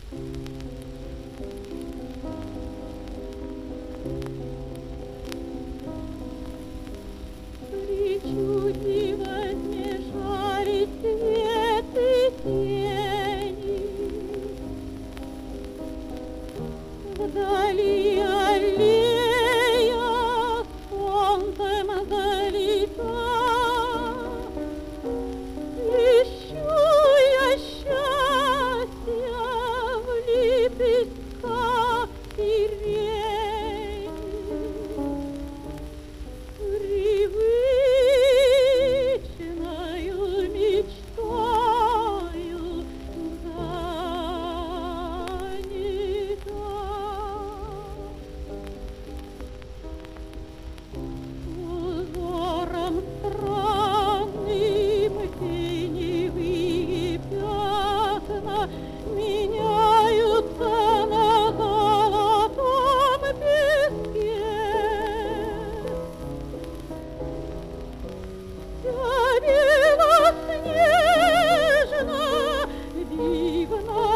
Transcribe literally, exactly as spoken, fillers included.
Причудливо смешались свет и тени. Вдали аллея солнцем залита. Ищу я счастья в лепестках сирени. Привычною мечтою занята. Узором странным теневые пятна меняются на золотом песке. Вся белоснежна, дивна